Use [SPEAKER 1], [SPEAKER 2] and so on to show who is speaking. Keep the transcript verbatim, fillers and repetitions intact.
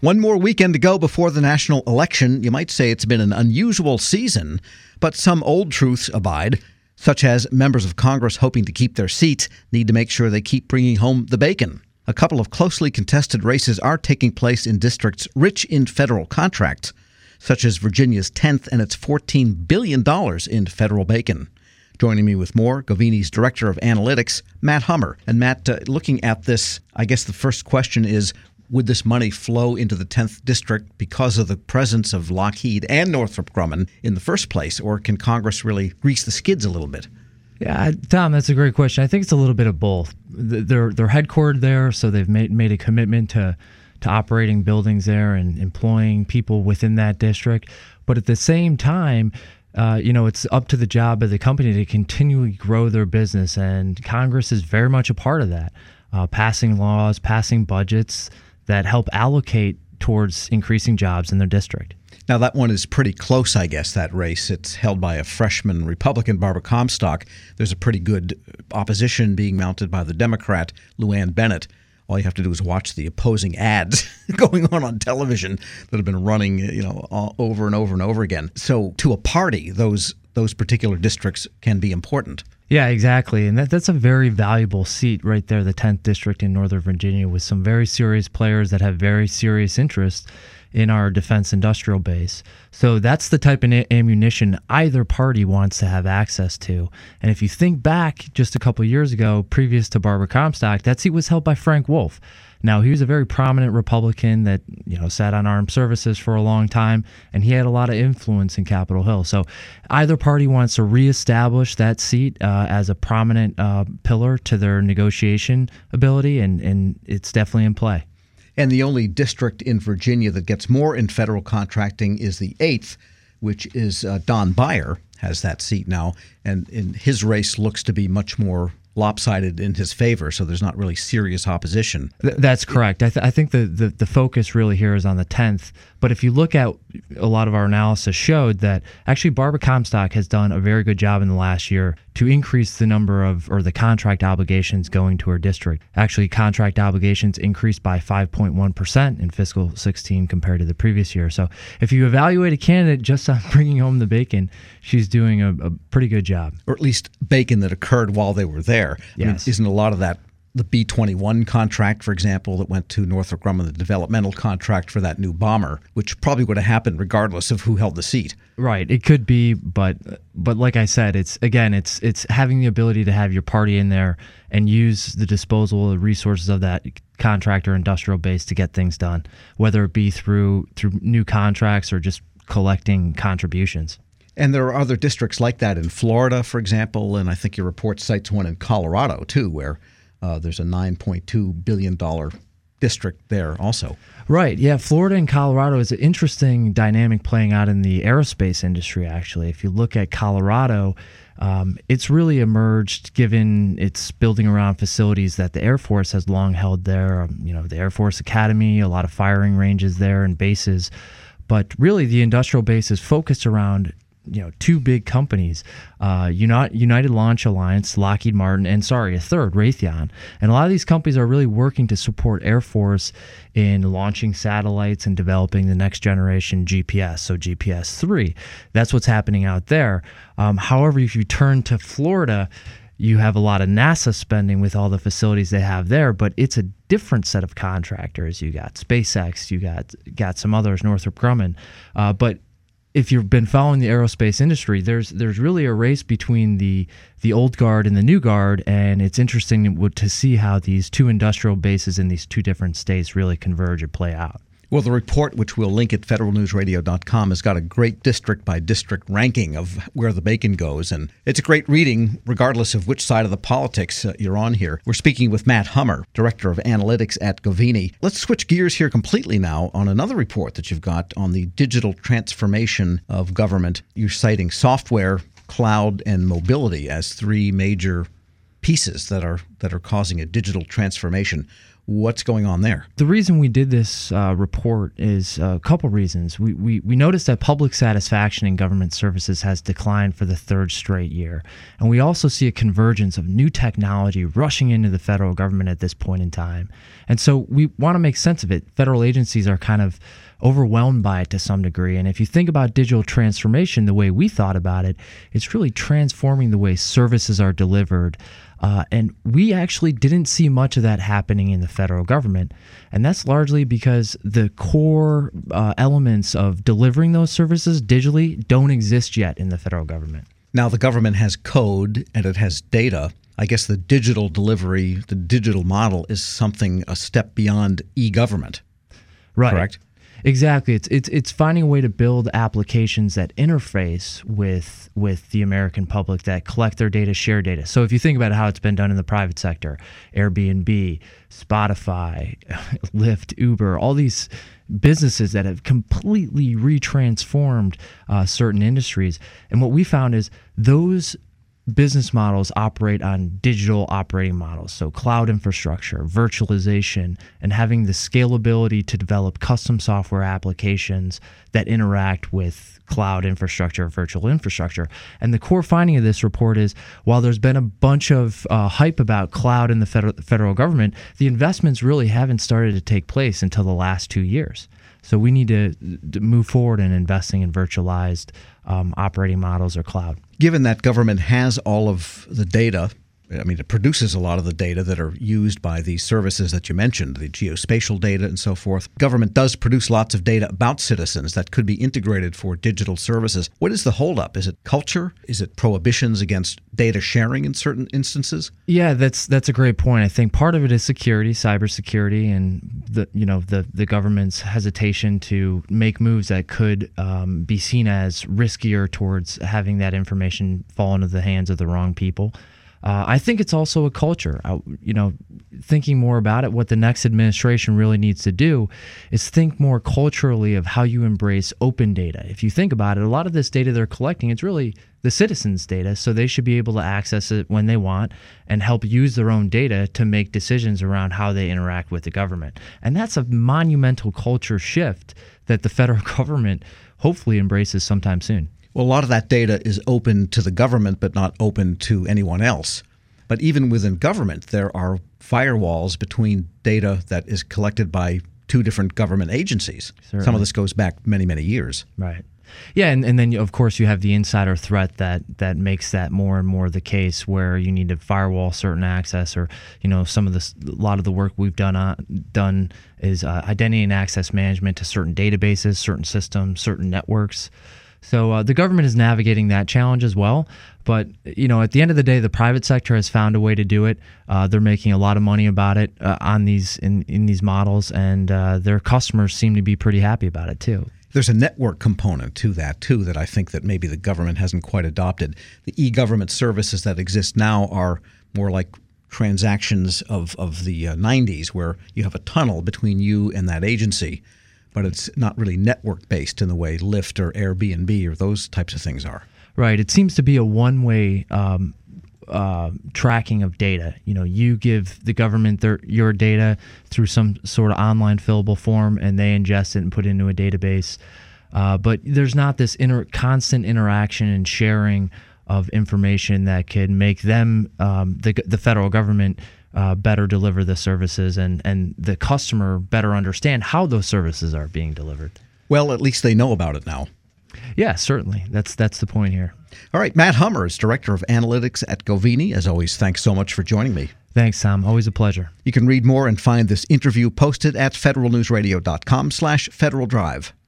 [SPEAKER 1] One more weekend to go before the national election. You might say it's been an unusual season, but some old truths abide, such as members of Congress hoping to keep their seats need to make sure they keep bringing home the bacon. A couple of closely contested races are taking place in districts rich in federal contracts, such as Virginia's tenth and its fourteen billion dollars in federal bacon. Joining me with more, Govini's Director of Analytics, Matt Hummer. And Matt, uh, looking at this, I guess the first question is, would this money flow into the tenth District because of the presence of Lockheed and Northrop Grumman in the first place, or can Congress really grease the skids a little bit?
[SPEAKER 2] Yeah, Tom, that's a great question. I think it's a little bit of both. They're they're headquartered there, so they've made made a commitment to to operating buildings there and employing people within that district. But at the same time, uh, you know, it's up to the job of the company to continually grow their business, and Congress is very much a part of that, uh, passing laws, passing budgets that help allocate towards increasing jobs in their district.
[SPEAKER 1] Now, that one is pretty close, I guess, that race. It's held by a freshman Republican, Barbara Comstock. There's a pretty good opposition being mounted by the Democrat, Lou Ann Bennett. All you have to do is watch the opposing ads going on on television that have been running, you know, all over and over and over again. So to a party, those those particular districts can be important.
[SPEAKER 2] Yeah, exactly. And that, that's a very valuable seat right there, the tenth District in Northern Virginia, with some very serious players that have very serious interests in our defense industrial base. So that's the type of ammunition either party wants to have access to. And if you think back just a couple of years ago, previous to Barbara Comstock, that seat was held by Frank Wolf. Now, he was a very prominent Republican that, you know, sat on armed services for a long time, and he had a lot of influence in Capitol Hill. So either party wants to reestablish that seat uh, as a prominent uh, pillar to their negotiation ability, and, and it's definitely in play.
[SPEAKER 1] And the only district in Virginia that gets more in federal contracting is the eighth, which is uh, Don Beyer has that seat now. And in his race looks to be much more lopsided in his favor, so there's not really serious opposition.
[SPEAKER 2] Th- that's correct. I, th- I think the, the, the focus really here is on the tenth. But if you look at a lot of our analysis showed that actually Barbara Comstock has done a very good job in the last year to increase the number of, or the contract obligations going to her district. Actually, contract obligations increased by five point one percent in fiscal sixteen compared to the previous year. So if you evaluate a candidate just on bringing home the bacon, she's doing a, a pretty good job.
[SPEAKER 1] Or at least bacon that occurred while they were there.
[SPEAKER 2] Yes.
[SPEAKER 1] I mean, isn't a lot of that the B twenty-one contract, for example, that went to Northrop Grumman, the developmental contract for that new bomber, which probably would have happened regardless of who held the seat.
[SPEAKER 2] Right. It could be, but but like I said, it's again, it's it's having the ability to have your party in there and use the disposable resources of that contractor industrial base to get things done, whether it be through through new contracts or just collecting contributions.
[SPEAKER 1] And there are other districts like that in Florida, for example, and I think your report cites one in Colorado, too, where uh, there's a nine point two billion dollars district there also.
[SPEAKER 2] Right. Yeah. Florida and Colorado is an interesting dynamic playing out in the aerospace industry, actually. If you look at Colorado, um, it's really emerged given its building around facilities that the Air Force has long held there. Um, you know, the Air Force Academy, a lot of firing ranges there and bases. But really, the industrial base is focused around you know, two big companies, uh, United, United Launch Alliance, Lockheed Martin, and sorry, a third, Raytheon. And a lot of these companies are really working to support Air Force in launching satellites and developing the next generation G P S, so G P S three. That's what's happening out there. Um, however, if you turn to Florida, you have a lot of NASA spending with all the facilities they have there, but it's a different set of contractors. You got SpaceX, you got got some others, Northrop Grumman, uh, but if you've been following the aerospace industry, there's there's really a race between the the old guard and the new guard, and it's interesting to, to see how these two industrial bases in these two different states really converge and play out.
[SPEAKER 1] Well, the report, which we'll link at federal news radio dot com, has got a great district-by-district ranking of where the bacon goes, and it's a great reading regardless of which side of the politics uh, you're on here. We're speaking with Matt Hummer, Director of Analytics at Govini. Let's switch gears here completely now on another report that you've got on the digital transformation of government. You're citing software, cloud, and mobility as three major pieces that are that are causing a digital transformation. What's going on there?
[SPEAKER 2] The reason we did this uh, report is a couple reasons. We, we we noticed that public satisfaction in government services has declined for the third straight year. And we also see a convergence of new technology rushing into the federal government at this point in time. And so we want to make sense of it. Federal agencies are kind of overwhelmed by it to some degree. And if you think about digital transformation the way we thought about it, it's really transforming the way services are delivered. Uh, and we actually didn't see much of that happening in the federal government. And that's largely because the core uh, elements of delivering those services digitally don't exist yet in the federal government.
[SPEAKER 1] Now, the government has code and it has data. I guess the digital delivery, the digital model is something a step beyond e-government.
[SPEAKER 2] Right.
[SPEAKER 1] Correct?
[SPEAKER 2] Exactly. It's it's it's finding a way to build applications that interface with with the American public, that collect their data, share data. So if you think about how it's been done in the private sector, Airbnb, Spotify, Lyft, Uber, all these businesses that have completely retransformed uh, certain industries. And what we found is those business models operate on digital operating models, so cloud infrastructure, virtualization, and having the scalability to develop custom software applications that interact with cloud infrastructure, virtual infrastructure. And the core finding of this report is, while there's been a bunch of uh, hype about cloud in the federal, federal government, the investments really haven't started to take place until the last two years. So we need to, to move forward in investing in virtualized um, operating models or cloud.
[SPEAKER 1] Given that government has all of the data, I mean, it produces a lot of the data that are used by these services that you mentioned, the geospatial data and so forth. Government does produce lots of data about citizens that could be integrated for digital services. What is the holdup? Is it culture? Is it prohibitions against data sharing in certain instances?
[SPEAKER 2] Yeah, that's that's a great point. I think part of it is security, cybersecurity, and the you know the the government's hesitation to make moves that could um, be seen as riskier towards having that information fall into the hands of the wrong people. Uh, I think it's also a culture. I, you know, thinking more about it, what the next administration really needs to do is think more culturally of how you embrace open data. If you think about it, a lot of this data they're collecting, it's really the citizens' data, so they should be able to access it when they want and help use their own data to make decisions around how they interact with the government. And that's a monumental culture shift that the federal government hopefully embraces sometime soon.
[SPEAKER 1] Well, a lot of that data is open to the government, but not open to anyone else. But even within government, there are firewalls between data that is collected by two different government agencies. Certainly. Some of this goes back many, many years.
[SPEAKER 2] Right. Yeah, and, and then, of course, you have the insider threat that that makes that more and more the case, where you need to firewall certain access, or, you know, some of this, a lot of the work we've done uh, done is uh, identity and access management to certain databases, certain systems, certain networks. So uh, the government is navigating that challenge as well. But, you know, at the end of the day, the private sector has found a way to do it. Uh, they're making a lot of money about it uh, on these in, in these models, and uh, their customers seem to be pretty happy about it too.
[SPEAKER 1] There's a network component to that too that I think that maybe the government hasn't quite adopted. The e-government services that exist now are more like transactions of, of the uh, nineties, where you have a tunnel between you and that agency, but it's not really network-based in the way Lyft or Airbnb or those types of things are.
[SPEAKER 2] Right. It seems to be a one-way um, uh, tracking of data. You know, you give the government their, your data through some sort of online fillable form, and they ingest it and put it into a database. Uh, but there's not this inter- constant interaction and sharing of information that can make them, um, the, the federal government, Uh, better deliver the services, and, and the customer better understand how those services are being delivered.
[SPEAKER 1] Well, at least they know about it now.
[SPEAKER 2] Yeah, certainly. That's that's the point here.
[SPEAKER 1] All right. Matt Hummer is Director of Analytics at Govini. As always, thanks so much for joining me.
[SPEAKER 2] Thanks, Tom. Always a pleasure.
[SPEAKER 1] You can read more and find this interview posted at federal news radio dot com slash Federal Drive.